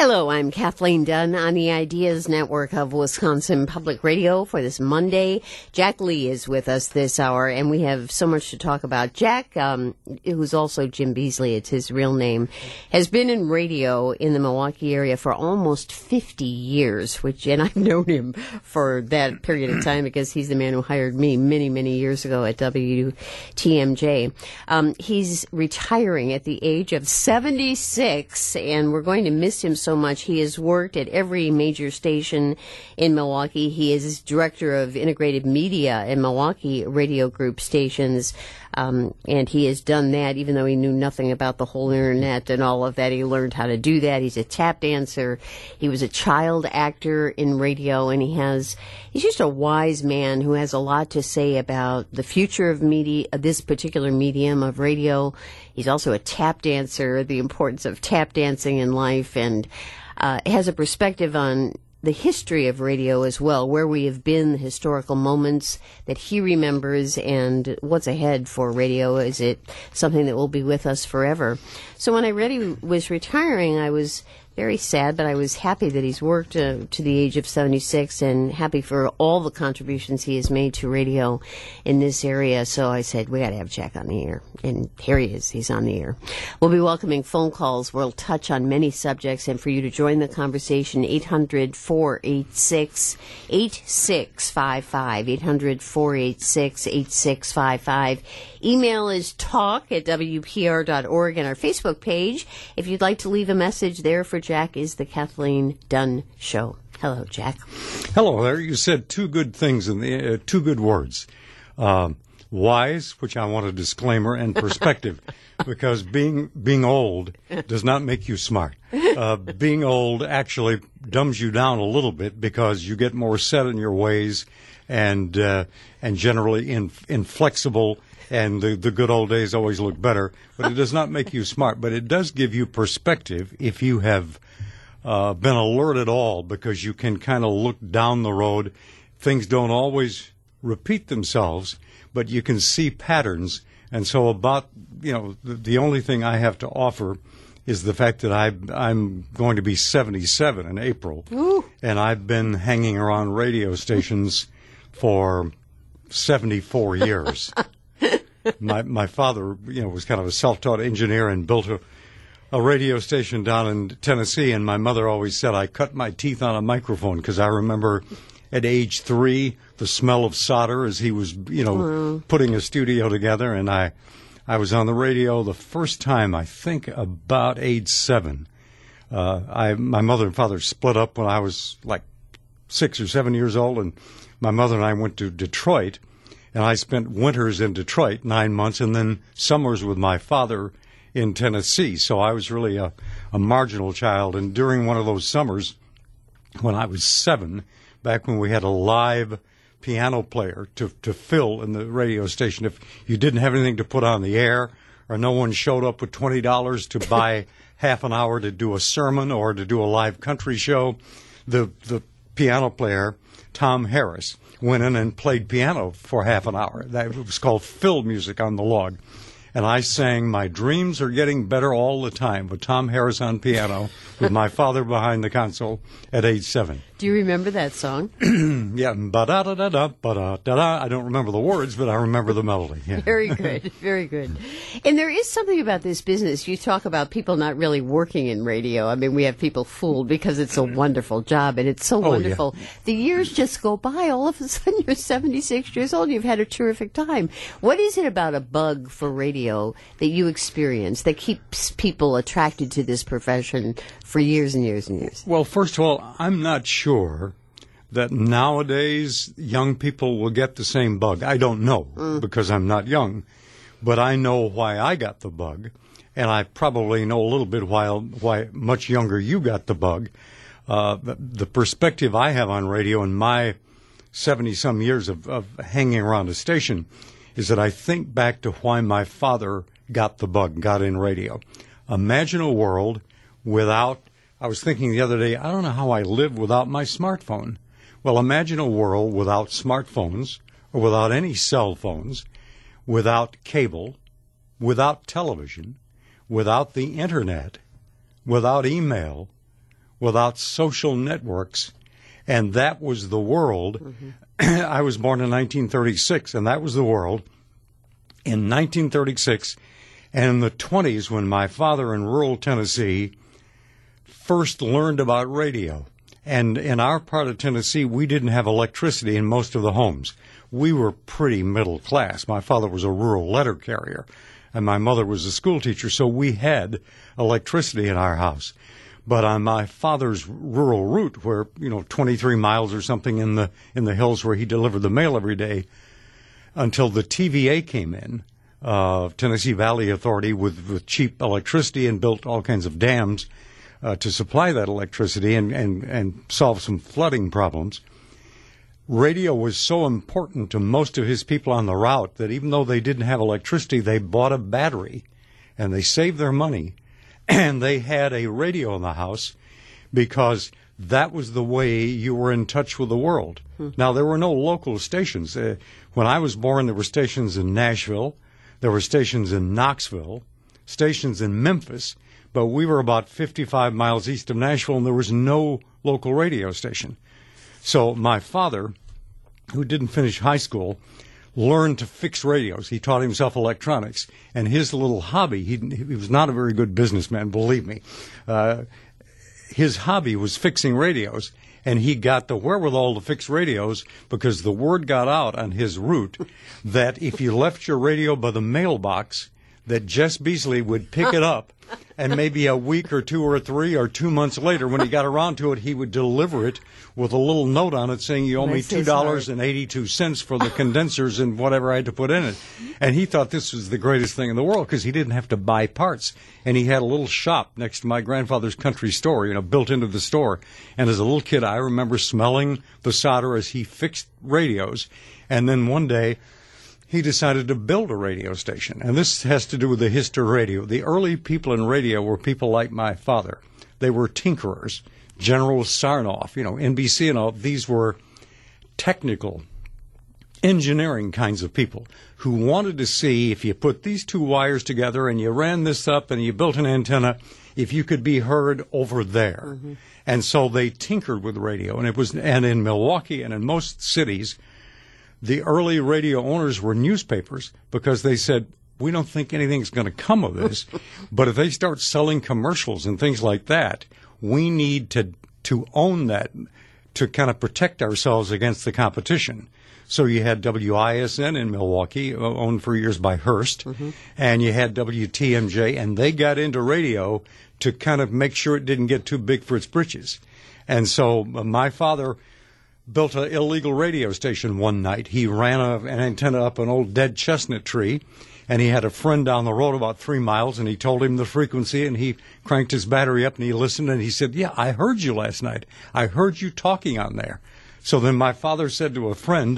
Hello, I'm Kathleen Dunn on the Ideas Network of Wisconsin Public Radio for this Monday. Jack Lee is with us this hour, and we have so much to talk about. Jack, who's also Jim Beasley, it's his real name, has been in radio in the Milwaukee area for almost 50 years, and I've known him for that period of time because he's the man who hired me many, many years ago at WTMJ. He's retiring at the age of 76, and we're going to miss him so much. He has worked at every major station in Milwaukee. He is director of integrated media in Milwaukee Radio Group stations, and he has done that even though he knew nothing about the whole internet and all of that. He learned how to do that. He's a tap dancer. He was a child actor in radio, and he's just a wise man who has a lot to say about the future of media, this particular medium of radio. He's also a tap dancer, the importance of tap dancing in life, and has a perspective on the history of radio as well, where we have been, the historical moments that he remembers, and what's ahead for radio. Is it something that will be with us forever? So when I read he was retiring, I was very sad, but I was happy that he's worked to the age of 76 and happy for all the contributions he has made to radio in this area. So I said, we got to have Jack on the air. And here he is. He's on the air. We'll be welcoming phone calls. We'll touch on many subjects. And for you to join the conversation, 800-486-8655. 800-486-8655. Email is talk@wpr.org, and our Facebook page, if you'd like to leave a message there for Jack, is The Kathleen Dunn Show. Hello, Jack. Hello there. You said two good things in the two good words. Wise, which I want a disclaimer, and perspective, because being old does not make you smart. Being old actually dumbs you down a little bit because you get more set in your ways and generally inflexible. And the good old days always look better, but it does not make you smart. But it does give you perspective if you have been alert at all, because you can kind of look down the road. Things don't always repeat themselves, but you can see patterns. And so the only thing I have to offer is the fact that I'm going to be 77 in April. Ooh. And I've been hanging around radio stations for 74 years. My father, was kind of a self-taught engineer and built a radio station down in Tennessee, and my mother always said I cut my teeth on a microphone because I remember at age 3 the smell of solder as he was, putting a studio together, and I was on the radio the first time, I think, about age 7. My mother and father split up when I was like 6 or 7 years old, and my mother and I went to Detroit. And I spent winters in Detroit, 9 months, and then summers with my father in Tennessee. So I was really a marginal child. And during one of those summers, when I was 7, back when we had a live piano player to fill in the radio station, if you didn't have anything to put on the air or no one showed up with $20 to buy half an hour to do a sermon or to do a live country show, the piano player, Tom Harris, went in and played piano for half an hour. That was called fill music on the log. And I sang "My Dreams Are Getting Better All the Time" with Tom Harris on piano with my father behind the console at age 7. Do you remember that song? Yeah, ba-da-da-da-da, ba-da-da-da. I don't remember the words, but I remember the melody. Yeah. Very good, very good. And there is something about this business. You talk about people not really working in radio. I mean, we have people fooled because it's a wonderful job, and it's so wonderful. Yeah. The years just go by. All of a sudden, you're 76 years old. You've had a terrific time. What is it about a bug for radio that you experience that keeps people attracted to this profession for years and years and years? Well, first of all, I'm not sure that nowadays young people will get the same bug. I don't know because I'm not young, but I know why I got the bug, and I probably know a little bit why much younger you got the bug. The perspective I have on radio in my 70-some years of hanging around a station is that I think back to why my father got the bug, got in radio. Imagine a world without, I was thinking the other day, I don't know how I live without my smartphone. Well, imagine a world without smartphones or without any cell phones, without cable, without television, without the internet, without email, without social networks, and that was the world. I was born in 1936, and that was the world. In 1936, and in the 20s, when my father in rural Tennessee first learned about radio. And in our part of Tennessee, we didn't have electricity in most of the homes. We were pretty middle class. My father was a rural letter carrier, and my mother was a school teacher, so we had electricity in our house. But on my father's rural route, where 23 miles or something in the hills where he delivered the mail every day, until the TVA came in, Tennessee Valley Authority, with cheap electricity, and built all kinds of dams to supply that electricity and solve some flooding problems. Radio was so important to most of his people on the route that even though they didn't have electricity, they bought a battery, and they saved their money, and they had a radio in the house because that was the way you were in touch with the world. Now, there were no local stations. When I was born, there were stations in Nashville, there were stations in Knoxville, stations in Memphis, but we were about 55 miles east of Nashville, and there was no local radio station. So my father, who didn't finish high school, learned to fix radios. He taught himself electronics, and his little hobby, he was not a very good businessman, believe me. His hobby was fixing radios, and he got the wherewithal to fix radios because the word got out on his route that if you left your radio by the mailbox, that Jess Beasley would pick it up, and maybe a week or 2 or 3 or 2 months later, when he got around to it, he would deliver it with a little note on it saying, you owe me $2.82 for the condensers and whatever I had to put in it. And he thought this was the greatest thing in the world because he didn't have to buy parts. And he had a little shop next to my grandfather's country store, built into the store. And as a little kid, I remember smelling the solder as he fixed radios. And then one day, he decided to build a radio station. And this has to do with the history of radio. The early people in radio were people like my father. They were tinkerers. General Sarnoff, NBC and all. These were technical, engineering kinds of people who wanted to see if you put these two wires together and you ran this up and you built an antenna, if you could be heard over there. And so they tinkered with radio. And in Milwaukee and in most cities, the early radio owners were newspapers because they said, we don't think anything's going to come of this, but if they start selling commercials and things like that, we need to own that to kind of protect ourselves against the competition. So you had WISN in Milwaukee, owned for years by Hearst, and you had WTMJ, and they got into radio to kind of make sure it didn't get too big for its britches. And so my father built an illegal radio station one night. He ran an antenna up an old dead chestnut tree, and he had a friend down the road about 3 miles, and he told him the frequency, and he cranked his battery up, and he listened, and he said, yeah, I heard you last night. I heard you talking on there. So then my father said to a friend,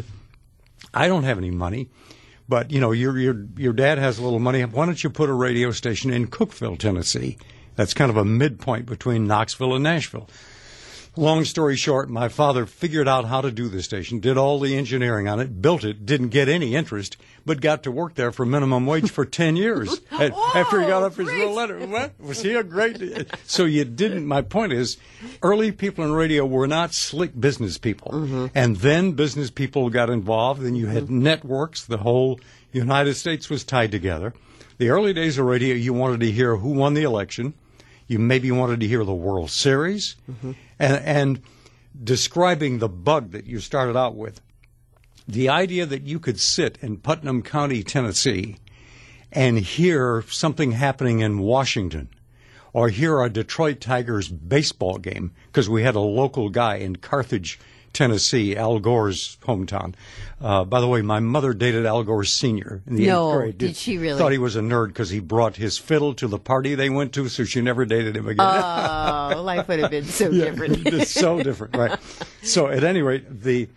I don't have any money, but, your dad has a little money. Why don't you put a radio station in Cookeville, Tennessee? That's kind of a midpoint between Knoxville and Nashville. Long story short, my father figured out how to do the station, did all the engineering on it, built it, didn't get any interest, but got to work there for minimum wage for 10 years after he got off his real letter. What? Was he a great... So my point is, early people in radio were not slick business people. And then business people got involved, and you had networks. The whole United States was tied together. The early days of radio, you wanted to hear who won the election. You maybe wanted to hear the World Series. And describing the bug that you started out with, the idea that you could sit in Putnam County, Tennessee, and hear something happening in Washington, or hear a Detroit Tigers baseball game, because we had a local guy in Carthage, Tennessee, Al Gore's hometown. By the way, my mother dated Al Gore Sr. in the 8th grade. Did she really? Thought he was a nerd because he brought his fiddle to the party they went to, so she never dated him again. Oh, life would have been so different. It's so different, right? So at any rate, the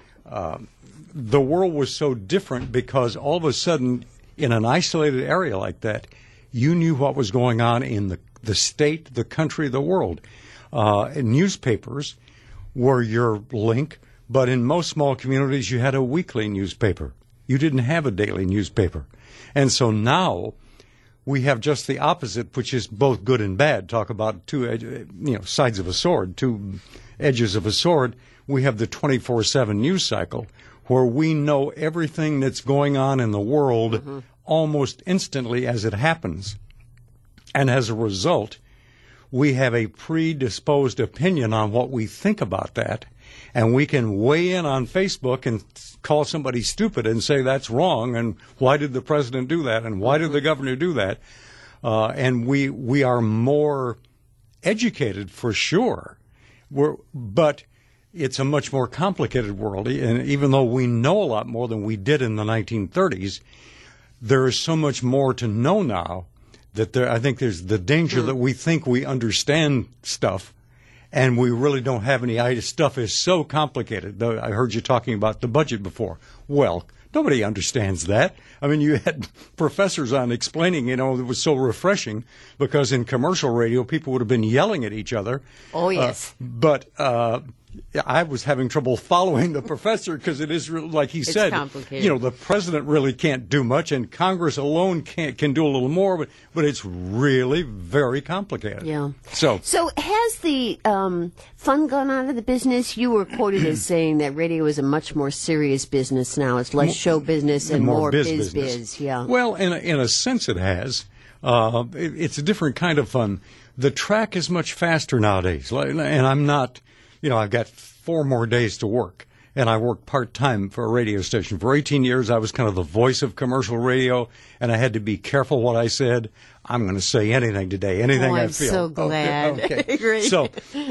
world was so different because all of a sudden, in an isolated area like that, you knew what was going on in the state, the country, the world. Newspapers were your link. But in most small communities, you had a weekly newspaper. You didn't have a daily newspaper. And so now we have just the opposite, which is both good and bad. Talk about sides of a sword, two edges of a sword. We have the 24/7 news cycle, where we know everything that's going on in the world almost instantly as it happens. And as a result, we have a predisposed opinion on what we think about that. And we can weigh in on Facebook and call somebody stupid and say that's wrong, and why did the president do that, and why did the governor do that? And we are more educated for sure. But it's a much more complicated world. And even though we know a lot more than we did in the 1930s, there is so much more to know now that I think there's the danger that we think we understand stuff, and we really don't have any idea. Stuff is so complicated. I heard you talking about the budget before. Well, nobody understands that. I mean, you had professors on explaining, it was so refreshing, because in commercial radio, people would have been yelling at each other. Oh, yes. But I was having trouble following the professor because it is, like he said, complicated. The president really can't do much, and Congress alone can do a little more, but it's really very complicated. Yeah. So has the fun gone out of the business? You were quoted as saying that radio is a much more serious business now. It's less show business and more biz. Yeah. Well, in a sense, it has. It's a different kind of fun. The track is much faster nowadays, and I'm not. I've got 4 more days to work, and I work part-time for a radio station. For 18 years, I was kind of the voice of commercial radio, and I had to be careful what I said. I'm going to say anything today, anything I feel. I'm so glad. Okay. Great. So,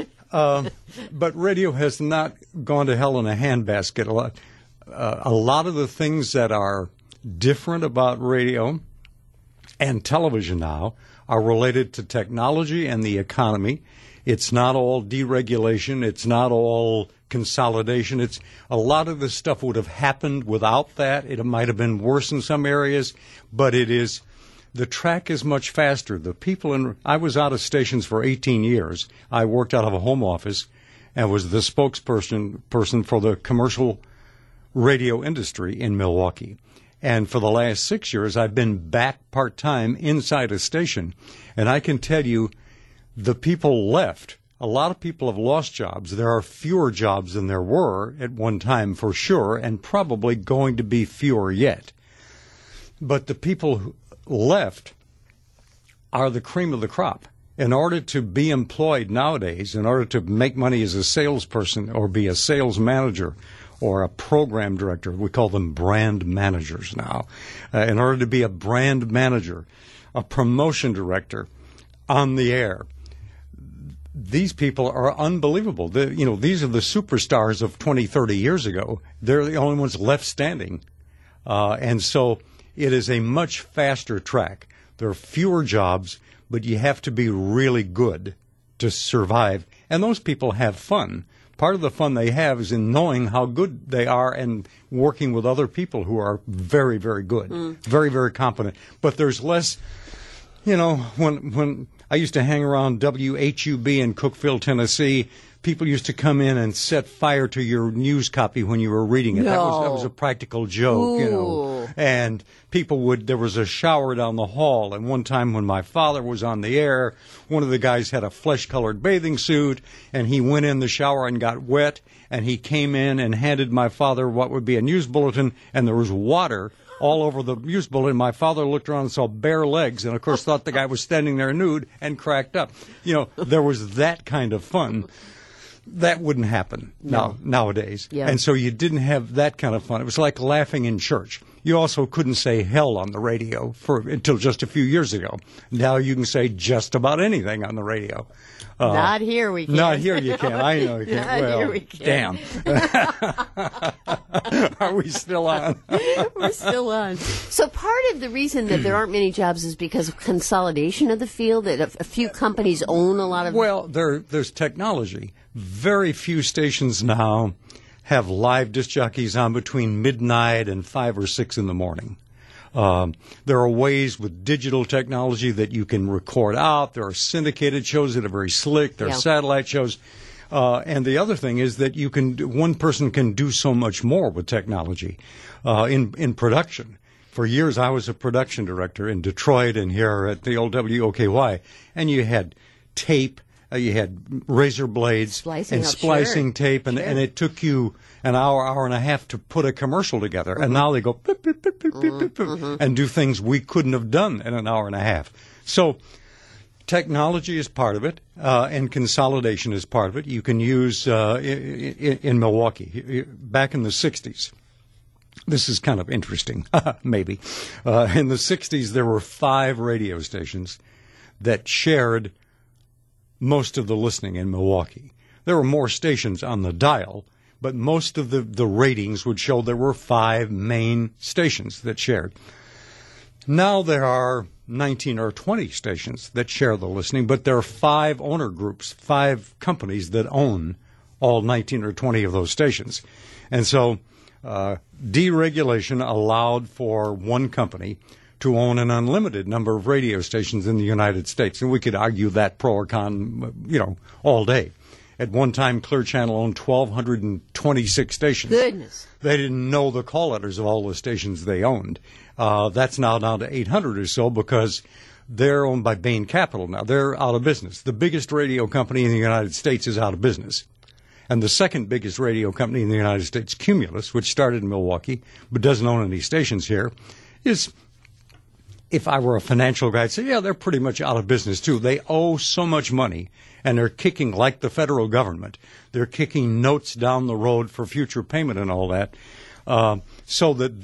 but radio has not gone to hell in a handbasket. A lot of the things that are different about radio and television now are related to technology and the economy. It's not all deregulation. It's not all consolidation. It's a lot of this stuff would have happened without that. It might have been worse in some areas, but the track is much faster. I was out of stations for 18 years. I worked out of a home office and was the spokesperson for the commercial radio industry in Milwaukee. And for the last 6 years, I've been back part-time inside a station. And I can tell you, the people left. A lot of people have lost jobs. There are fewer jobs than there were at one time, for sure, and probably going to be fewer yet. But the people who left are the cream of the crop. In order to be employed nowadays, in order to make money as a salesperson or be a sales manager or a program director, we call them brand managers now. In order to be a brand manager, a promotion director on the air, these people are unbelievable. These are the superstars of 20, 30 years ago. They're the only ones left standing. And so it is a much faster track. There are fewer jobs, but you have to be really good to survive. And those people have fun. Part of the fun they have is in knowing how good they are and working with other people who are very, very good, very, very competent. But there's less, when I used to hang around WHUB in Cookeville, Tennessee, people used to come in and set fire to your news copy when you were reading it. No. That was a practical joke, Ooh. And there was a shower down the hall. And one time when my father was on the air, one of the guys had a flesh-colored bathing suit, and he went in the shower and got wet, and he came in and handed my father what would be a news bulletin, and there was water all over the news bulletin. My father looked around and saw bare legs, and of course thought the guy was standing there nude and cracked up. There was that kind of fun. That wouldn't happen nowadays. Yeah. And so you didn't have that kind of fun. It was like laughing in church. You also couldn't say hell on the radio until just a few years ago. Now you can say just about anything on the radio. Not here we can. Not here you can. I know you can. Not Well, here we can. damn. Are we still on? We're still on. So part of the reason that there aren't many jobs is because of consolidation of the field, that a few companies own a lot of... Well, there's technology. Very few stations now have live disc jockeys on between midnight and 5 or 6 in the morning. There are ways with digital technology that you can record out. There are syndicated shows that are very slick. There are satellite shows. And the other thing is that one person can do so much more with technology in production. For years, I was a production director in Detroit and here at the old WOKY, and you had tape, you had razor blades Splicing tape, and it took you an hour and a half to put a commercial together. And now they go beep, beep, beep, beep, beep, beep, and do things we couldn't have done in an hour and a half. So technology is part of it, and consolidation is part of it. You can use in Milwaukee back in the 60s. This is kind of interesting, maybe. In the 60s, there were 5 radio stations that shared most of the listening in Milwaukee. There were more stations on the dial, but most of the ratings would show there were 5 main stations that shared. Now there are 19 or 20 stations that share the listening, but there are 5 owner groups, 5 companies that own all 19 or 20 of those stations. And so deregulation allowed for one company to own an unlimited number of radio stations in the United States. And we could argue that pro or con, all day. At one time, Clear Channel owned 1,226 stations. Goodness. They didn't know the call letters of all the stations they owned. That's now down to 800 or so because they're owned by Bain Capital now. They're out of business. The biggest radio company in the United States is out of business. And the second biggest radio company in the United States, Cumulus, which started in Milwaukee but doesn't own any stations here, is, if I were a financial guy, I'd say, yeah, they're pretty much out of business too. They owe so much money, and they're kicking, like the federal government, they're kicking notes down the road for future payment and all that, so that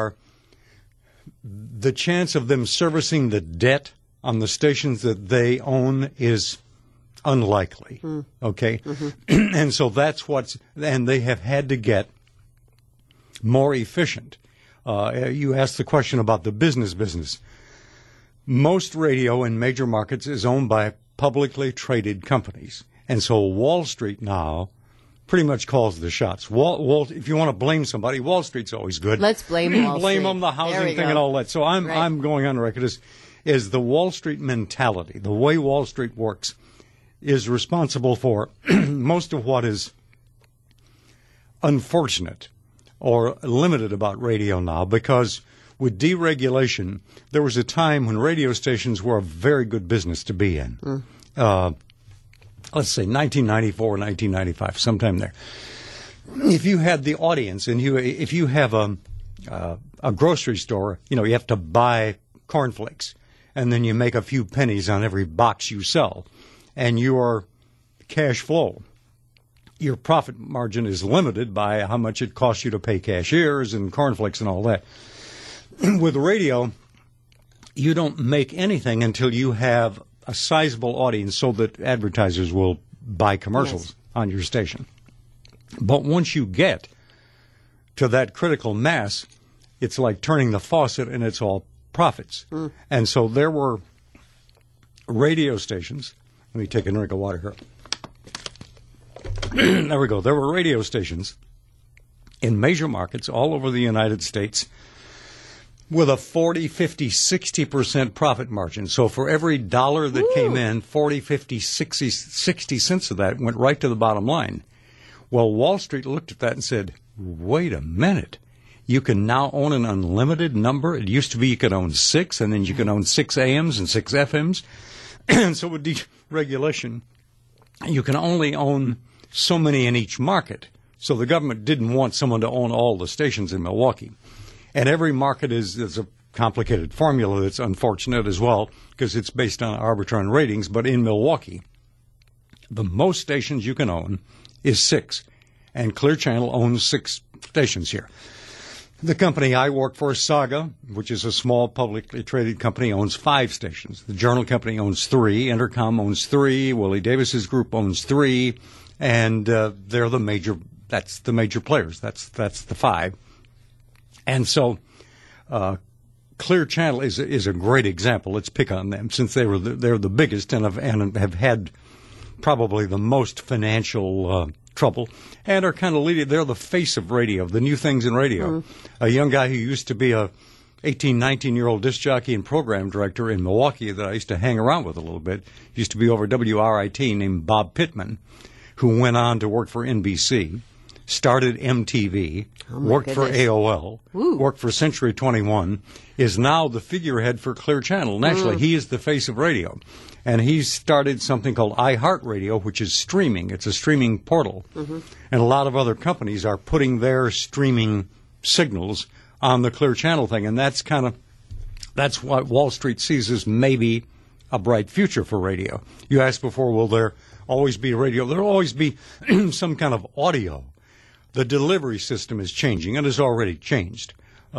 the chance of them servicing the debt on the stations that they own is unlikely. Okay? Mm-hmm. And so that's and they have had to get more efficient. You asked the question about the business. Most radio in major markets is owned by publicly traded companies. And so Wall Street now pretty much calls the shots. If you want to blame somebody, Wall Street's always good. Let's blame Wall Street. Blame them, the housing thing and all that. So I'm going on record as the Wall Street mentality, the way Wall Street works, is responsible for most of what is unfortunate or limited about radio now, because with deregulation, there was a time when radio stations were a very good business to be in. Let's say 1994, 1995, sometime there. If you had the audience, and if you have a grocery store, you have to buy cornflakes, and then you make a few pennies on every box you sell, and your cash flow, your profit margin is limited by how much it costs you to pay cashiers and cornflakes and all that. With radio, you don't make anything until you have a sizable audience so that advertisers will buy commercials on your station. But once you get to that critical mass, it's like turning the faucet and it's all profits. And so there were radio stations. Let me take a drink of water here. There we go. There were radio stations in major markets all over the United States with a 40, 50, 60% profit margin. So for every dollar that came in, 40, 50, 60 cents of that went right to the bottom line. Well, Wall Street looked at that and said, wait a minute. You can now own an unlimited number. It used to be you could own 6, and then you could own 6 AMs and 6 FMs. And so with deregulation, you can only own so many in each market. So the government didn't want someone to own all the stations in Milwaukee. And every market is a complicated formula that's unfortunate as well, because it's based on arbitrary ratings. But in Milwaukee, the most stations you can own is 6. And Clear Channel owns 6 stations here. The company I work for, Saga, which is a small publicly traded company, owns 5 stations. The Journal Company owns 3. Entercom owns 3. Willie Davis's group owns 3. And they're the major. That's the major players. That's the 5. And so Clear Channel is a great example. Let's pick on them, since they're the biggest and have had probably the most financial trouble, and are kind of leading. They're the face of radio, the new things in radio. A young guy who used to be a 18, 19-year-old disc jockey and program director in Milwaukee that I used to hang around with a little bit, used to be over WRIT, named Bob Pittman, who went on to work for NBC, started MTV, worked for AOL, worked for Century 21, is now the figurehead for Clear Channel. Naturally, he is the face of radio. And he's started something called iHeartRadio, which is streaming. It's a streaming portal. And a lot of other companies are putting their streaming signals on the Clear Channel thing. And that's what Wall Street sees as maybe a bright future for radio. You asked before, will there always be radio? There will always be some kind of audio. The delivery system is changing and has already changed.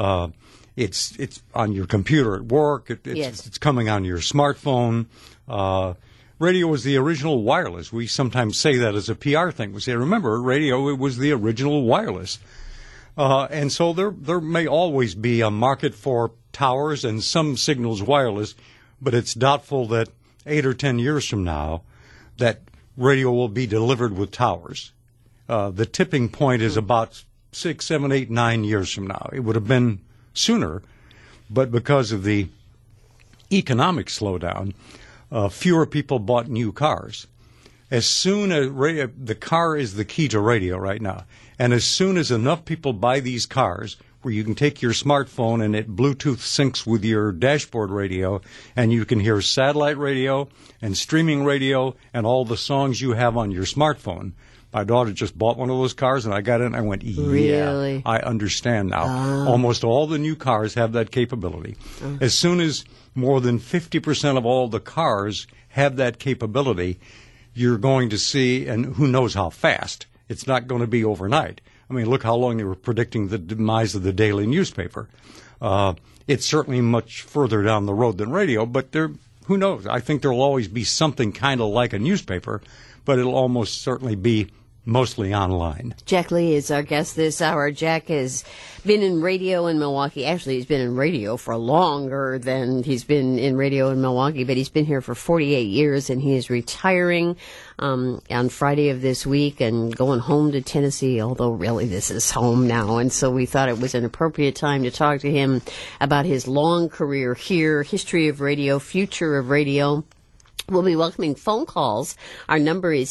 It's on your computer at work. It's coming on your smartphone. Radio was the original wireless. We sometimes say that as a PR thing. We say, remember, radio, it was the original wireless. And so there may always be a market for towers and some signals wireless, but it's doubtful that 8 or 10 years from now that radio will be delivered with towers. The tipping point is about 6, 7, 8, 9 years from now. It would have been sooner, but because of the economic slowdown, fewer people bought new cars. As soon as the car is the key to radio right now, and as soon as enough people buy these cars where you can take your smartphone and it Bluetooth syncs with your dashboard radio, and you can hear satellite radio and streaming radio and all the songs you have on your smartphone. My daughter just bought one of those cars, and I got in and I went, yeah, really? I understand now. Almost all the new cars have that capability. As soon as more than 50% of all the cars have that capability, you're going to see, and who knows how fast, it's not going to be overnight. I mean, look how long they were predicting the demise of the daily newspaper. It's certainly much further down the road than radio, but who knows? I think there will always be something kind of like a newspaper, but it'll almost certainly be mostly online. Jack Lee is our guest this hour. Jack has been in radio in Milwaukee. Actually, he's been in radio for longer than he's been in radio in Milwaukee, but he's been here for 48 years, and he is retiring on Friday of this week and going home to Tennessee, although really this is home now. And so we thought it was an appropriate time to talk to him about his long career here, history of radio, future of radio. We'll be welcoming phone calls. Our number is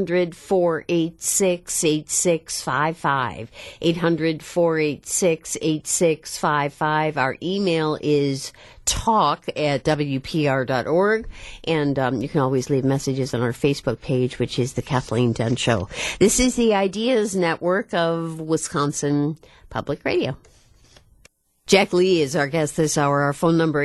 800-486-8655. 800-486-8655. Our email is talk@wpr.org. And you can always leave messages on our Facebook page, which is The Kathleen Dunn Show. This is the Ideas Network of Wisconsin Public Radio. Jack Lee is our guest this hour. Our phone number,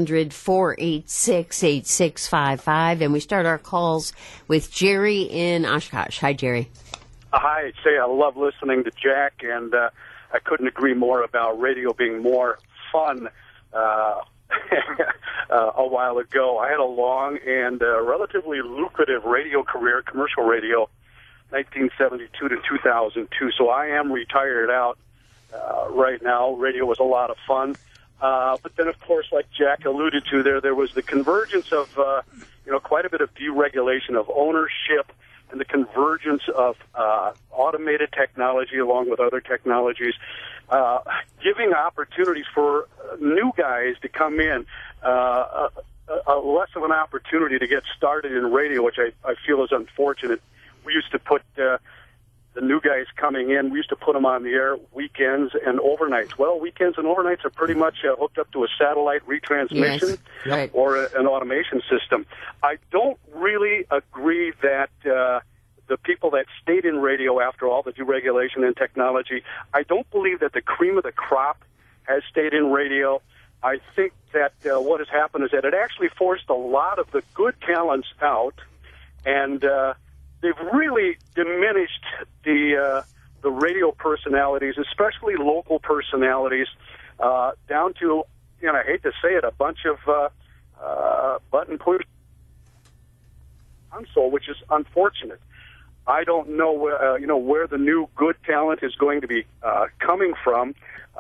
800-486-8655. And we start our calls with Jerry in Oshkosh. Hi, Jerry. Hi, say I love listening to Jack, and I couldn't agree more about radio being more fun. A while ago, I had a long and relatively lucrative radio career, commercial radio, 1972 to 2002. So I am retired out. Right now, radio was a lot of fun, but then, of course, like Jack alluded to, there was the convergence of, quite a bit of deregulation of ownership and the convergence of automated technology along with other technologies, giving opportunities for new guys to come in, less of an opportunity to get started in radio, which I feel is unfortunate. We used to put the new guys coming in, we used to put them on the air weekends and overnights. Well, weekends and overnights are pretty much hooked up to a satellite retransmission or an automation system. I don't really agree that the people that stayed in radio after all the deregulation and technology, I don't believe that the cream of the crop has stayed in radio. I think that what has happened is that it actually forced a lot of the good talents out, and they've really diminished the radio personalities, especially local personalities, down to, I hate to say it, a bunch of button push console, which is unfortunate. I don't know where the new good talent is going to be coming from,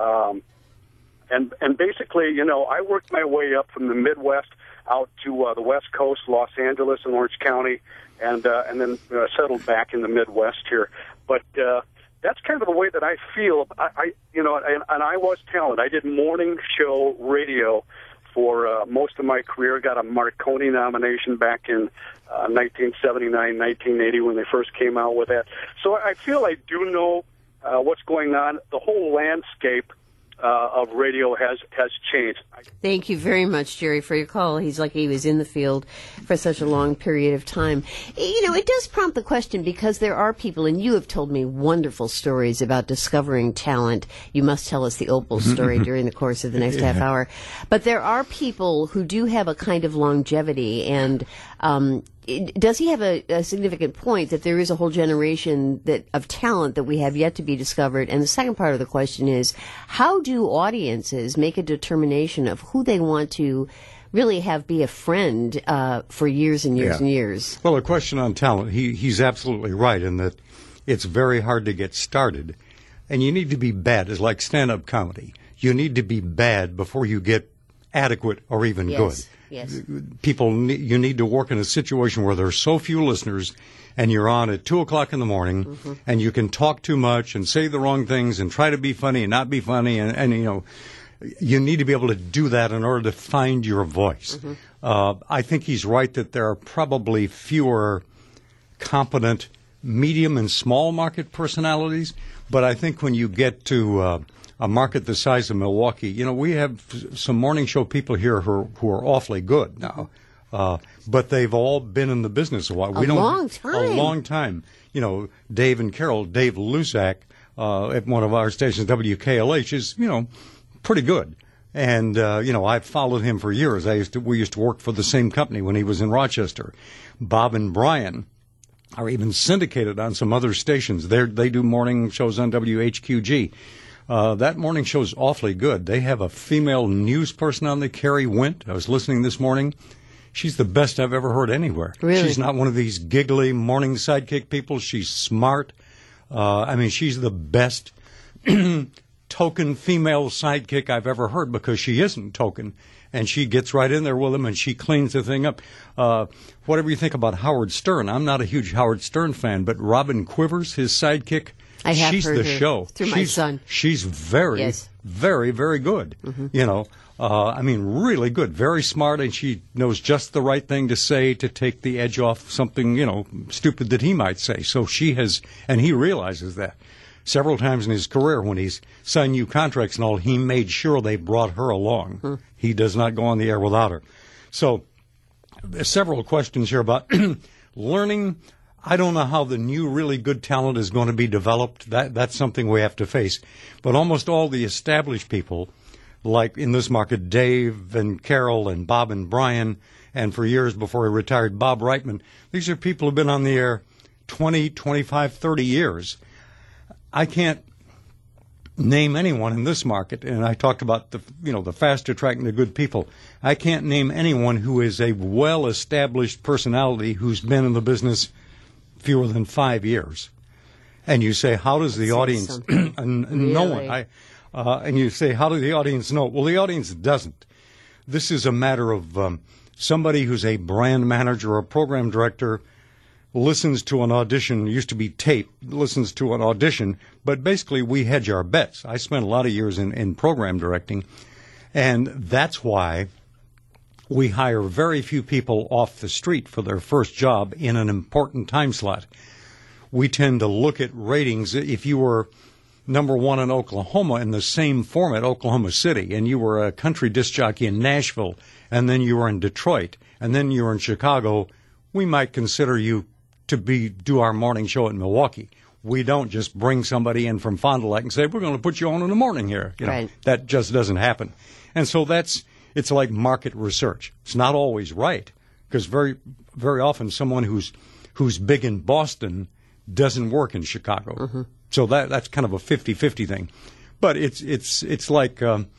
and basically, I worked my way up from the Midwest out to the West Coast, Los Angeles and Orange County, and then settled back in the Midwest here. But that's kind of the way that I feel. And I was talented. I did morning show radio for most of my career. Got a Marconi nomination back in 1979, 1980 when they first came out with that. So I feel I do know what's going on. The whole landscape of radio has changed. Thank you very much, Jerry, for your call. He's lucky he was in the field for such a long period of time. You know, it does prompt the question, because there are people, and you have told me wonderful stories about discovering talent. You must tell us the Opal story during the course of the next half hour. But there are people who do have a kind of longevity, and does he have a significant point that there is a whole generation of talent that we have yet to be discovered? And the second part of the question is, how do audiences make a determination of who they want to really have be a friend for years and years and years? Well, a question on talent, he's absolutely right in that it's very hard to get started. And you need to be bad. It's like stand-up comedy. You need to be bad before you get adequate or even good. Yes. You need to work in a situation where there are so few listeners, and you're on at 2:00 in the morning, and you can talk too much and say the wrong things and try to be funny and not be funny, and you know, you need to be able to do that in order to find your voice. I think he's right that there are probably fewer competent medium and small market personalities, but I think when you get to a market the size of Milwaukee, you know, we have some morning show people here who are awfully good now, but they've all been in the business a while. A long time. You know, Dave and Carol, Dave Lusak at one of our stations, WKLH, is, you know, pretty good. And, you know, I've followed him for years. We used to work for the same company when he was in Rochester. Bob and Brian are even syndicated on some other stations. They do morning shows on WHQG. That morning show's awfully good. They have a female news person on there, Carrie Wint. I was listening this morning. She's the best I've ever heard anywhere. Really? She's not one of these giggly morning sidekick people. She's smart. I mean, she's the best token female sidekick I've ever heard, because she isn't token. And she gets right in there with them, and she cleans the thing up. Whatever you think about Howard Stern, I'm not a huge Howard Stern fan, but Robin Quivers, his sidekick, she's the show. Through my son. She's very, very, very good. You know, I mean, really good, very smart, and she knows just the right thing to say to take the edge off something, you know, stupid that he might say. So she has, and he realizes that. Several times in his career, when he's signed new contracts and all, he made sure they brought her along. He does not go on the air without her. So, several questions here about learning. I don't know how the new really good talent is going to be developed. That's something we have to face. But almost all the established people, like in this market, Dave and Carol and Bob and Brian, and for years before he retired, Bob Reitman, these are people who have been on the air 20, 25, 30 years. I can't name anyone in this market, and I talked about the fast attracting the good people. I can't name anyone who is a well-established personality who's been in the business fewer than 5 years. And you say, how does the audience no one? And you say, how does the audience know? Well, the audience doesn't. This is a matter of somebody who's a brand manager or a program director listens to an audition, used to be tape, listens to an audition, but basically we hedge our bets. I spent a lot of years in program directing, and that's why we hire very few people off the street for their first job in an important time slot. We tend to look at ratings. If you were number one in Oklahoma in the same format, Oklahoma City, and you were a country disc jockey in Nashville, and then you were in Detroit, and then you were in Chicago, we might consider you to do our morning show in Milwaukee. We don't just bring somebody in from Fond du Lac and say, we're going to put you on in the morning here. You know, right. That just doesn't happen. And so it's like market research. It's not always right, because very, very often someone who's big in Boston doesn't work in Chicago. So that's kind of a 50-50 thing. But it's like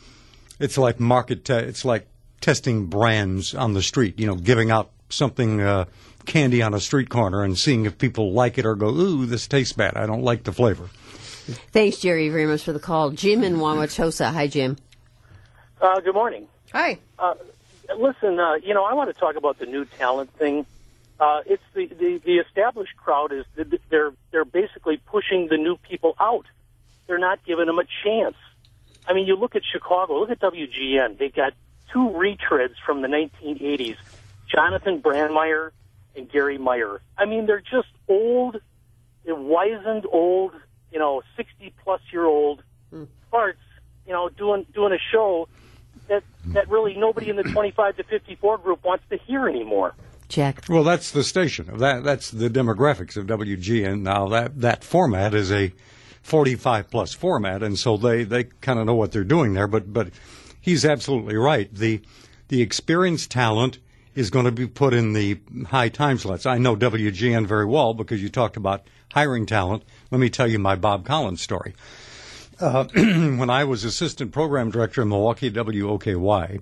it's like testing brands on the street, you know, giving out something candy on a street corner and seeing if people like it or go, ooh, this tastes bad. I don't like the flavor. Thanks, Jerry, very much for the call. Jim in Wauwatosa. Hi, Jim. Good morning. Hi. Listen, I want to talk about the new talent thing. It's the established crowd is they're basically pushing the new people out. They're not giving them a chance. I mean, you look at Chicago. Look at WGN. They got two retreads from the 1980s, Jonathan Brandmeier and Gary Meyer. I mean, they're just old, wizened old, 60-plus-year-old farts, doing a show that really nobody in the 25 to 54 group wants to hear anymore. Jack. Well, that's the station. That's the demographics of WGN. Now, that format is a 45-plus format, and so they kind of know what they're doing there. But he's absolutely right. The experienced talent is going to be put in the high time slots. I know WGN very well because you talked about hiring talent. Let me tell you my Bob Collins story. When I was assistant program director in Milwaukee WOKY,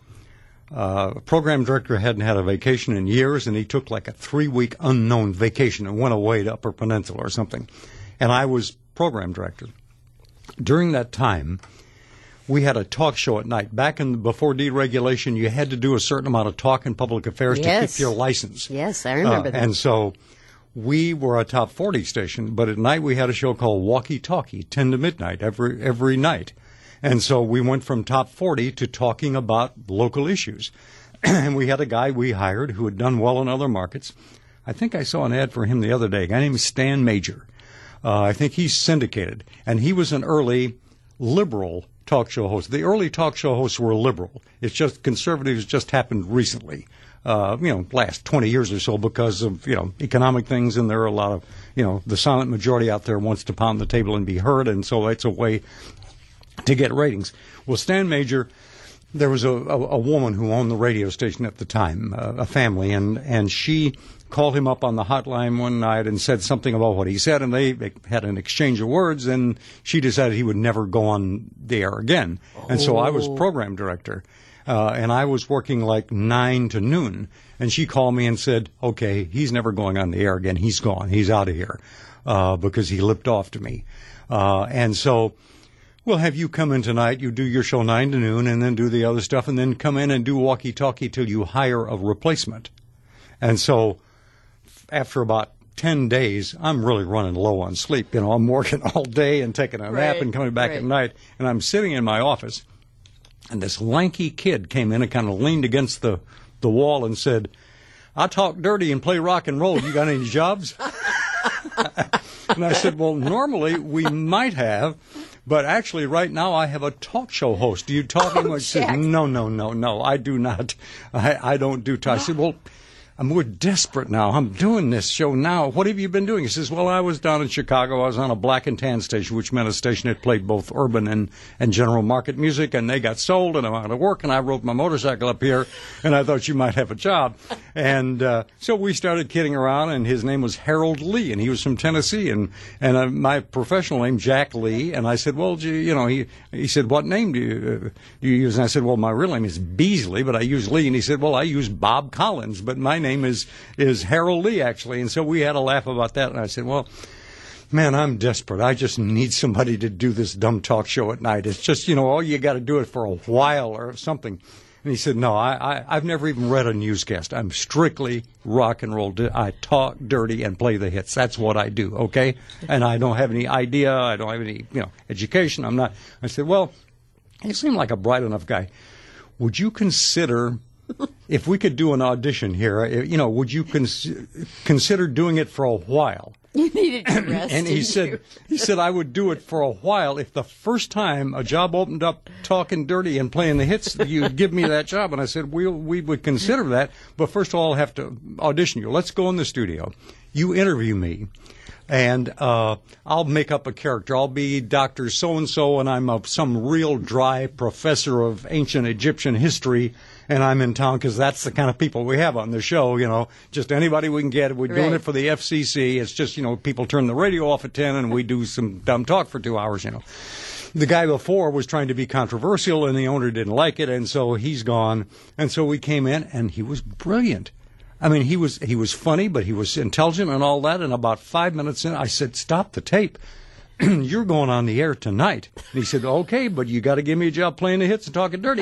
program director hadn't had a vacation in years, and he took like a 3-week unknown vacation and went away to Upper Peninsula or something. And I was program director. During that time, we had a talk show at night. Back before deregulation, you had to do a certain amount of talk in public affairs to keep your license. Yes, I remember that. And so we were a top 40 station, but at night we had a show called Walkie Talkie, 10 to midnight every night. And so we went from top 40 to talking about local issues. And we had a guy we hired who had done well in other markets. I think I saw an ad for him the other day, a guy named Stan Major. I think he's syndicated. And he was an early liberal talk show host. The early talk show hosts were liberal. It's just conservatives just happened recently, last 20 years or so because of, economic things. And there are a lot of, the silent majority out there wants to pound the table and be heard. And so it's a way to get ratings. Well, Stan Major, there was a woman who owned the radio station at the time, a family, and she called him up on the hotline one night and said something about what he said, and they had an exchange of words, and she decided he would never go on the air again. And so I was program director, and I was working like 9 to noon, and she called me and said, okay, he's never going on the air again. He's gone. He's out of here, because he lipped off to me. And so we'll have you come in tonight. You do your show 9 to noon and then do the other stuff and then come in and do walkie-talkie till you hire a replacement. And so after about 10 days, I'm really running low on sleep. I'm working all day and taking a nap and coming back at night. And I'm sitting in my office, and this lanky kid came in and kind of leaned against the wall and said, I talk dirty and play rock and roll. You got any jobs? And I said, well, normally we might have. But actually, right now, I have a talk show host. Do you talk English? He said, no, I do not. I don't do talk. I said, well, we're desperate now. I'm doing this show now. What have you been doing? He says, well, I was down in Chicago. I was on a black and tan station, which meant a station that played both urban and general market music, and they got sold, and I'm out of work, and I rode my motorcycle up here, and I thought you might have a job. And so we started kidding around, and his name was Harold Lee, and he was from Tennessee, and my professional name, Jack Lee, and I said, well, he said, what name do you use? And I said, well, my real name is Beasley, but I use Lee, and he said, well, I use Bob Collins, but my name is Harold Lee, actually. And so we had a laugh about that. And I said, well, man, I'm desperate. I just need somebody to do this dumb talk show at night. It's just, all you got to do it for a while or something. And he said, no, I've never even read a newscast. I'm strictly rock and roll. I talk dirty and play the hits. That's what I do, okay? And I don't have any idea. I don't have any, education. I'm not. I said, well, you seem like a bright enough guy. Would you consider... if we could do an audition here, would you consider doing it for a while? You needed to rest. And he said, I would do it for a while if the first time a job opened up talking dirty and playing the hits, you'd give me that job. And I said, we would consider that, but first of all, I'll have to audition you. Let's go in the studio. You interview me. And I'll make up a character. I'll be Dr. So-and-so, and I'm some real dry professor of ancient Egyptian history, and I'm in town because that's the kind of people we have on the show, just anybody we can get. We're doing it for the FCC. It's just, people turn the radio off at 10, and we do some dumb talk for 2 hours, The guy before was trying to be controversial, and the owner didn't like it, and so he's gone. And so we came in, and he was brilliant. I mean, he was funny, but he was intelligent and all that. And about 5 minutes in, I said, stop the tape. You're going on the air tonight. And he said, okay, but you got to give me a job playing the hits and talking dirty.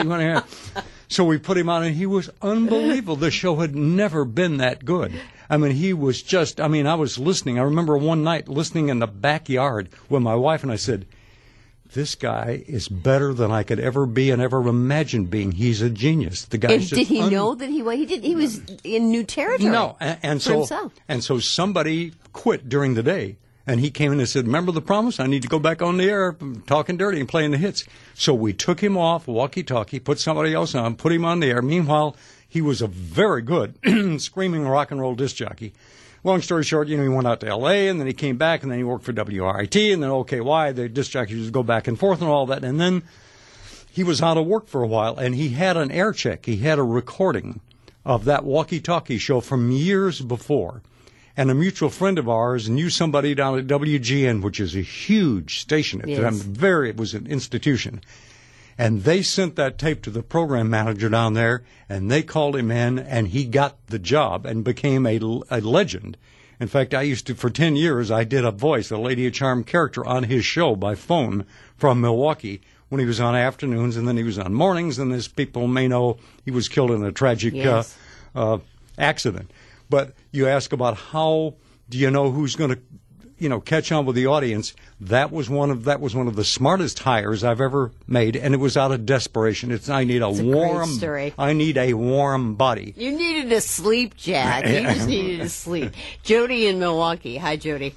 So we put him on, and he was unbelievable. The show had never been that good. I mean, he was just, I was listening. I remember one night listening in the backyard with my wife, and I said, this guy is better than I could ever be and ever imagine being. He's a genius. The guy. Did he know that he was in new territory? No, and so somebody quit during the day, And he came in and said, remember the promise? I need to go back on the air talking dirty and playing the hits. So we took him off walkie-talkie, put somebody else on, put him on the air. Meanwhile, he was a very good screaming rock and roll disc jockey. Long story short, he went out to L.A., and then he came back, and then he worked for WRIT, and then OKY. The disc jockeys would go back and forth and all that. And then he was out of work for a while, and he had an air check. He had a recording of that walkie-talkie show from years before. And a mutual friend of ours knew somebody down at WGN, which is a huge station at the time. It was an institution. And they sent that tape to the program manager down there, and they called him in, and he got the job and became a legend. In fact, for 10 years, I did a voice, a Lady of Charm character on his show by phone from Milwaukee when he was on afternoons, and then he was on mornings, and as people may know, he was killed in a tragic accident. But you ask about how do you know who's going to, catch on with the audience. That was one of the smartest hires I've ever made, and it was out of desperation. I need I need a warm body. You needed to sleep, Jack. You just needed to sleep. Jody in Milwaukee. Hi, Jody.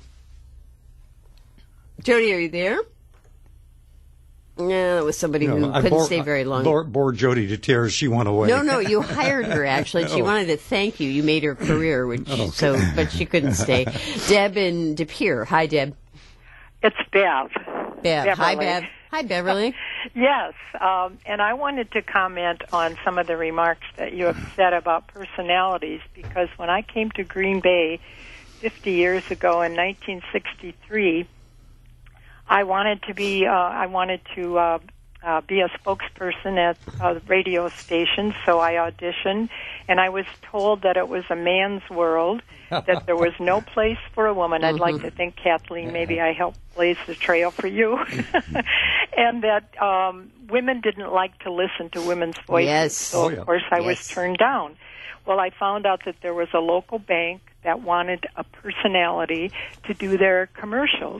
Jody, are you there? No, it was somebody who couldn't stay very long. Bored Jody to tears. She went away. No, you hired her, actually. She wanted to thank you. You made her career, but she couldn't stay. Deb in De Pere. Hi, Deb. It's Bev. Hi, Bev. Hi, Beverly. Yes, and I wanted to comment on some of the remarks that you have said about personalities, because when I came to Green Bay 50 years ago in 1963, I wanted to be a spokesperson at the radio station, so I auditioned, and I was told that it was a man's world, that there was no place for a woman. I'd like to think, Kathleen, maybe I helped blaze the trail for you, and that women didn't like to listen to women's voices, so of course I was turned down. Well, I found out that there was a local bank that wanted a personality to do their commercials.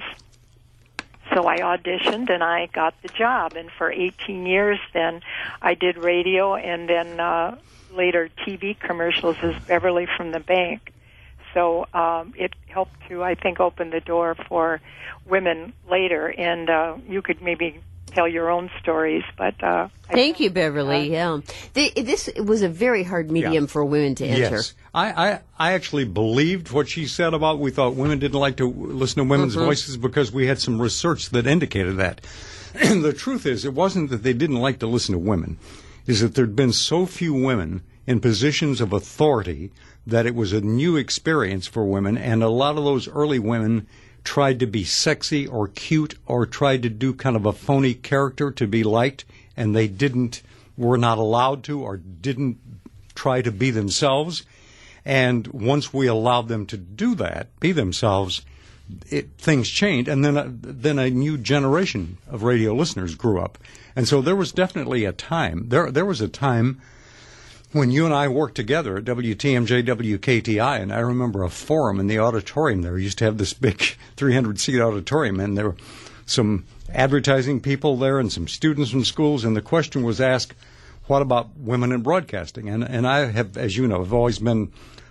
So I auditioned, and I got the job. And for 18 years then, I did radio and then later TV commercials as Beverly from the bank. So it helped to, I think, open the door for women later. And you could maybe tell your own stories, but thank you, Beverly. This was a very hard medium for women to enter. Yes, I actually believed what she said about we thought women didn't like to listen to women's voices because we had some research that indicated that. And the truth is, it wasn't that they didn't like to listen to women; is that there'd been so few women in positions of authority that it was a new experience for women, and a lot of those early women tried to be sexy or cute or tried to do kind of a phony character to be liked, and they were not allowed to or didn't try to be themselves. And once we allowed them to do that, be themselves, things changed, and then a new generation of radio listeners grew up. And so there was definitely a time. There was a time when you and I worked together at WTMJ, WKTI, and I remember a forum in the auditorium there. We used to have this big 300-seat auditorium, and there were some advertising people there and some students from schools, and the question was asked, what about women in broadcasting? And I have, as you know, have always been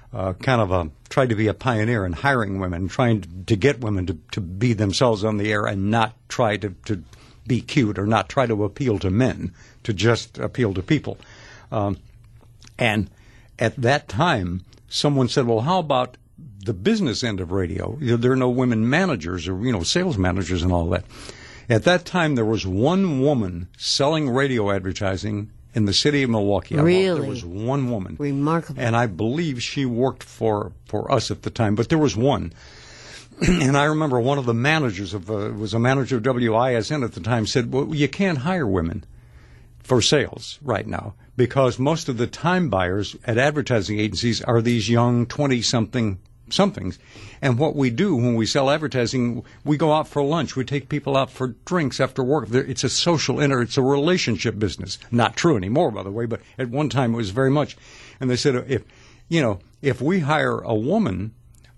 tried to be a pioneer in hiring women, trying to get women to be themselves on the air and not try to be cute or not try to appeal to men, to just appeal to people. And at that time, someone said, well, how about the business end of radio? There are no women managers or, sales managers and all that. At that time, there was one woman selling radio advertising in the city of Milwaukee. Really? There was one woman. Remarkable. And I believe she worked for us at the time, but there was one. And I remember one of the managers was a manager of WISN at the time, said, well, you can't hire women for sales right now, because most of the time buyers at advertising agencies are these young 20-somethings. And what we do when we sell advertising, we go out for lunch. We take people out for drinks after work. It's a social it's a relationship business. Not true anymore, by the way, but at one time it was very much. And they said, if we hire a woman,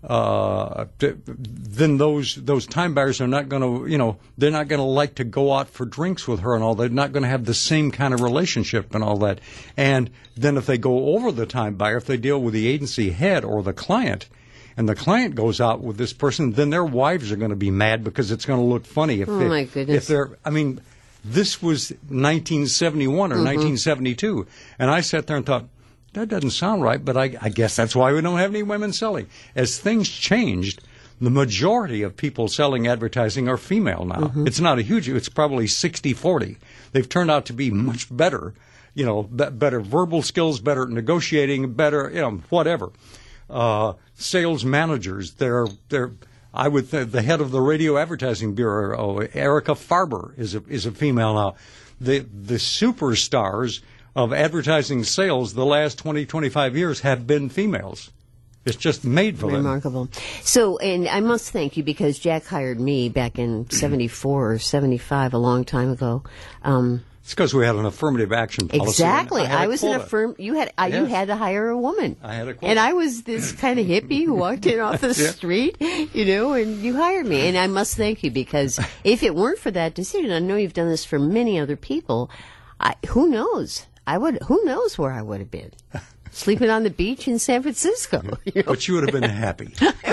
then those time buyers are not going to, they're not going to like to go out for drinks with her and all. They're not going to have the same kind of relationship and all that. And then if they go over the time buyer, if they deal with the agency head or the client, and the client goes out with this person, then their wives are going to be mad because it's going to look funny if my goodness. if they're. I mean, this was 1971 or 1972, and I sat there and thought, that doesn't sound right, but I guess that's why we don't have any women selling. As things changed, the majority of people selling advertising are female now. It's not a huge, it's probably 60-40. They've turned out to be much better, better verbal skills, better at negotiating, better, whatever. Sales managers, I would think the head of the Radio Advertising Bureau, Erica Farber, is a female now. The superstars of advertising sales the last 20, 25 years have been females. It's just made for them. Remarkable. So, and I must thank you because Jack hired me back in 74 or 75, a long time ago. It's because we had an affirmative action policy. Exactly. I was an you had to hire a woman. I had a quota. And I was this kind of hippie who walked in off the street, and you hired me. And I must thank you because if it weren't for that decision, I know you've done this for many other people. Who knows? Who knows where I would have been? Sleeping on the beach in San Francisco. But you would have been happy.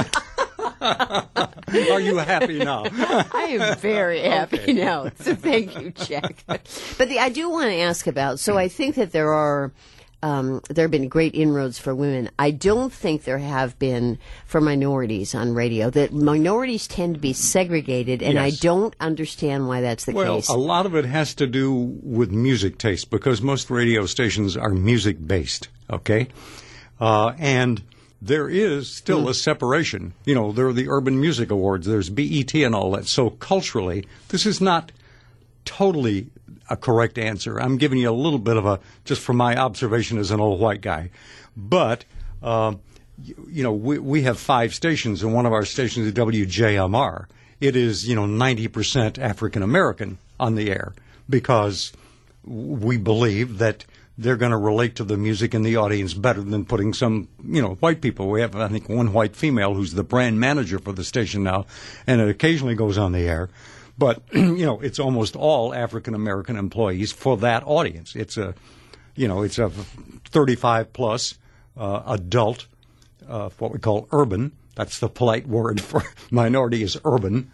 Are you happy now? I am very happy now. So thank you, Jack. But I do want to ask about, so I think that there have been great inroads for women. I don't think there have been for minorities on radio. That minorities tend to be segregated, and I don't understand why that's the case. Well, a lot of it has to do with music taste because most radio stations are music-based, okay? And there is still a separation. There are the Urban Music Awards, there's BET and all that. So culturally, this is not totally a correct answer. I'm giving you a little bit of just from my observation as an old white guy. But, we have 5 stations, and one of our stations is WJMR. It is, 90% African American on the air because we believe that they're going to relate to the music and the audience better than putting some, white people. We have, I think, one white female who's the brand manager for the station now, and it occasionally goes on the air. But, it's almost all African-American employees for that audience. It's a 35-plus adult, what we call urban. That's the polite word for minority is urban.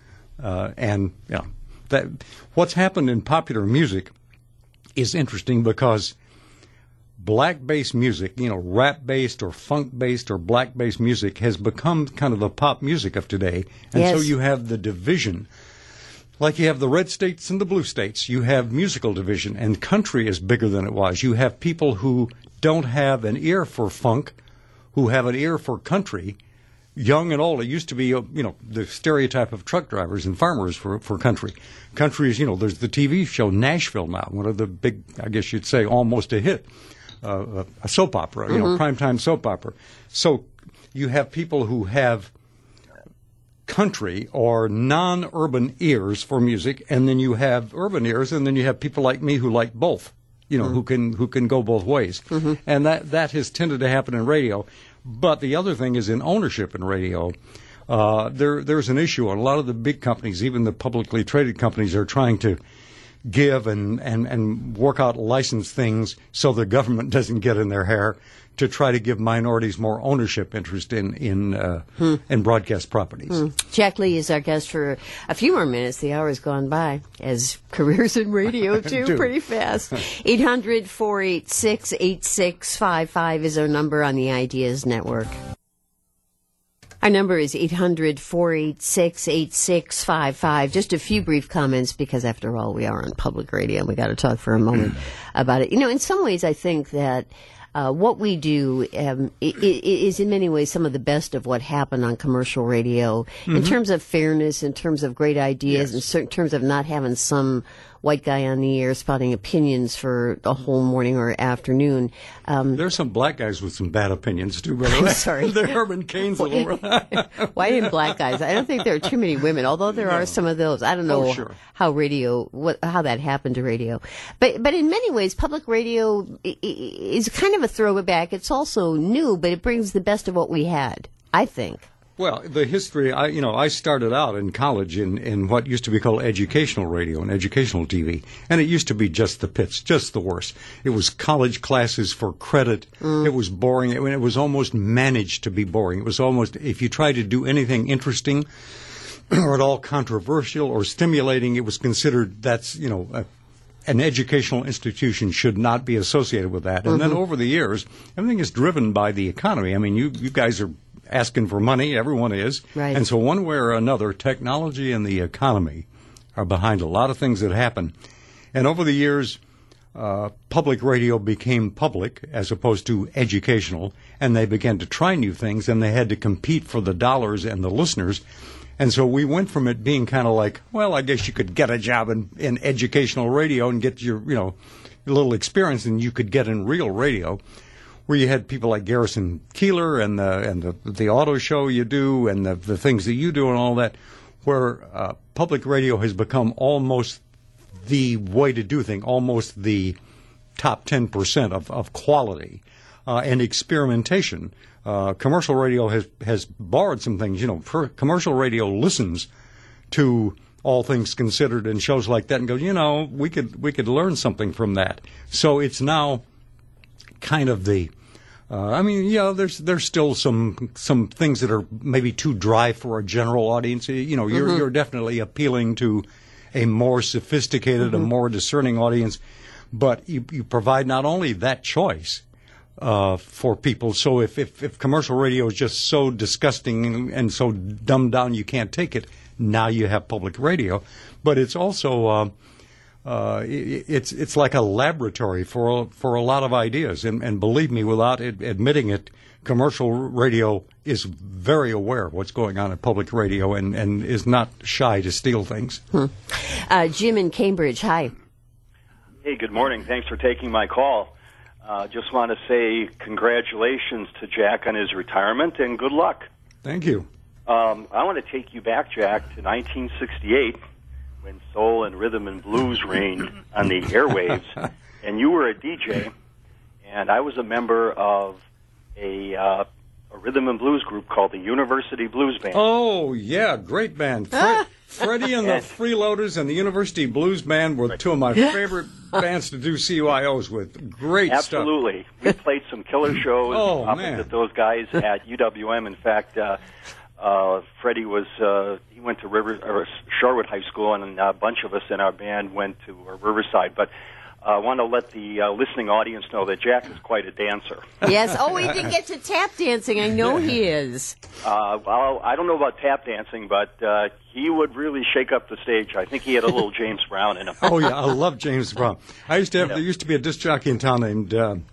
That what's happened in popular music is interesting because black-based music, rap-based or funk-based or black-based music has become kind of the pop music of today. And so you have the division. Like you have the red states and the blue states. You have musical division, and country is bigger than it was. You have people who don't have an ear for funk, who have an ear for country, young and old. It used to be, the stereotype of truck drivers and farmers for country. Country is, there's the TV show Nashville now, one of the big, I guess you'd say, almost a hit. A soap opera, primetime soap opera. So you have people who have country or non-urban ears for music, and then you have urban ears, and then you have people like me who like both, who can go both ways. And that has tended to happen in radio. But the other thing is in ownership in radio. There's an issue. A lot of the big companies, even the publicly traded companies, are trying to give and work out license things so the government doesn't get in their hair to try to give minorities more ownership interest in broadcast properties. Jack Lee is our guest for a few more minutes. The hour's gone by, as careers in radio do pretty fast. 800-486-8655 is our number on the Ideas Network. Our number is 800-486-8655. Just a few brief comments because, after all, we are on public radio and we got to talk for a moment about it. In some ways, I think that what we do is in many ways some of the best of what happened on commercial radio in terms of fairness, in terms of great ideas, in terms of not having some white guy on the air spouting opinions for a whole morning or afternoon. There's some black guys with some bad opinions, too, by the way. I'm sorry. The Herman Cain's of the world. White and black guys. I don't think there are too many women, although there are some of those. I don't know how how that happened to radio. But in many ways, public radio is kind of a throwback. It's also new, but it brings the best of what we had, I think. Well, the history, I started out in college in what used to be called educational radio and educational TV. And it used to be just the pits, just the worst. It was college classes for credit. It was boring. It was almost managed to be boring. It was almost, if you tried to do anything interesting or at all controversial or stimulating, it was considered an educational institution should not be associated with that. And then over the years, everything is driven by the economy. I mean, you guys are asking for money. Everyone is. Right. And so one way or another, technology and the economy are behind a lot of things that happen. And over the years, public radio became public as opposed to educational, and they began to try new things, and they had to compete for the dollars and the listeners. And so we went from it being kind of like, well, I guess you could get a job in educational radio and get your little experience, and you could get in real radio, where you had people like Garrison Keillor and the auto show you do and the things that you do and all that, where public radio has become almost the way to do things, almost the top 10% of quality and experimentation. Commercial radio has borrowed some things. Commercial radio listens to All Things Considered and shows like that and goes, we could learn something from that. So it's now kind of the there's still some things that are maybe too dry for a general audience. You're definitely appealing to a more sophisticated, a more discerning audience, but you provide not only that choice for people. So if commercial radio is just so disgusting and so dumbed down you can't take it, now you have public radio. But it's also it's like a laboratory for a lot of ideas. And believe me, without admitting it, commercial radio is very aware of what's going on at public radio and is not shy to steal things. Jim in Cambridge, hi. Hey, good morning. Thanks for taking my call. Just want to say congratulations to Jack on his retirement and good luck. Thank you. I want to take you back, Jack, to 1968 when soul and rhythm and blues reigned on the airwaves, and you were a DJ, and I was a member of a rhythm and blues group called the University Blues Band. Oh, yeah, great band. Freddie and the Freeloaders and the University Blues Band were two of my favorite bands to do CYOs with. Great stuff. Absolutely. We played some killer shows opposite those guys at UWM. In fact, Freddie he went to Shorewood High School, and a bunch of us in our band went to Riverside. But I want to let the listening audience know that Jack is quite a dancer. Yes. Oh, he did get to tap dancing. I know he is. Well, I don't know about tap dancing, but he would really shake up the stage. I think he had a little James Brown in him. Oh, yeah. I love James Brown. There used to be a disc jockey in town named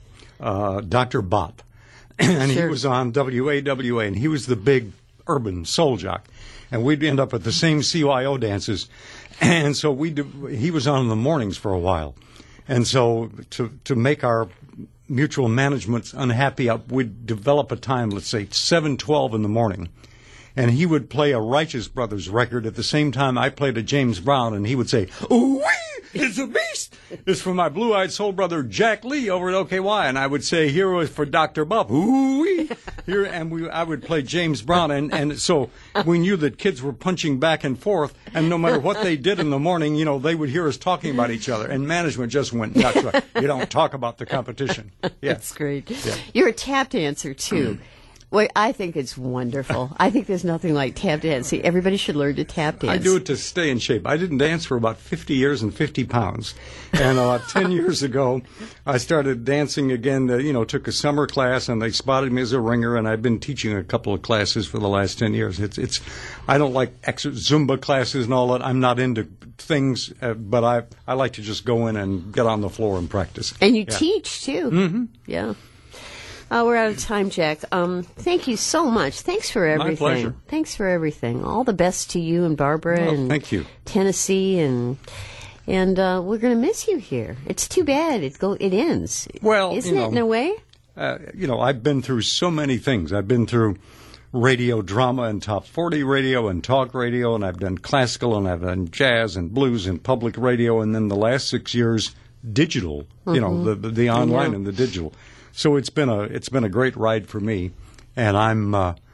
Dr. Bop. And he was on WAWA, and he was the big urban soul jock. And we'd end up at the same CYO dances. And so he was on in the mornings for a while. And so to make our mutual managements unhappy, we'd develop a time, let's say 7:12 in the morning. And he would play a Righteous Brothers record at the same time I played a James Brown, and he would say, "Ooh-wee, it's a beast." It's from my blue-eyed soul brother Jack Lee over at OKY, and I would say, "Here was for Dr. Buff." Ooh-wee. Here, and I would play James Brown, and so we knew that kids were punching back and forth, and no matter what they did in the morning, they would hear us talking about each other, and management just went nuts. Like, you don't talk about the competition. Yeah. That's great. Yeah. You're a tap dancer, too. Well, I think it's wonderful. I think there's nothing like tap dancing. Everybody should learn to tap dance. I do it to stay in shape. I didn't dance for about 50 years and 50 pounds. And about 10 years ago, I started dancing again. Took a summer class, and they spotted me as a ringer, and I've been teaching a couple of classes for the last 10 years. I don't like Zumba classes and all that. I'm not into things, but I like to just go in and get on the floor and practice. And you teach, too. Mm-hmm. Yeah. We're out of time, Jack. Thank you so much. Thanks for everything. My pleasure. Thanks for everything. All the best to you and Barbara and thank you. Tennessee and we're going to miss you here. It's too bad it ends. Well, isn't it in a way? I've been through so many things. I've been through radio drama and top 40 radio and talk radio, and I've done classical, and I've done jazz and blues and public radio, and then the last 6 years digital. Mm-hmm. The online and the digital. So it's been a great ride for me, and I'm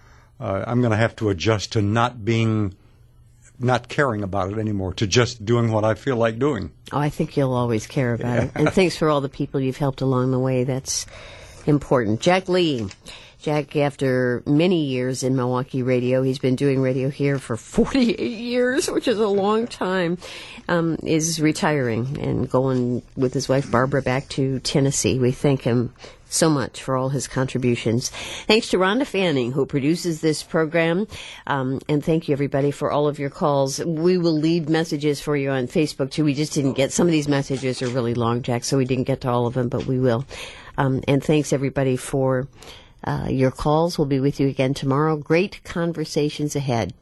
I'm going to have to adjust to not caring about it anymore, to just doing what I feel like doing. Oh, I think you'll always care about it. And thanks for all the people you've helped along the way. That's important. Jack Lee. Jack, after many years in Milwaukee radio, he's been doing radio here for 48 years, which is a long time, is retiring and going with his wife Barbara back to Tennessee. We thank him so much for all his contributions. Thanks to Rhonda Fanning, who produces this program. And thank you, everybody, for all of your calls. We will leave messages for you on Facebook, too. We just didn't get, some of these messages are really long, Jack, so we didn't get to all of them, but we will. And thanks, everybody, for your calls. We'll be with you again tomorrow. Great conversations ahead.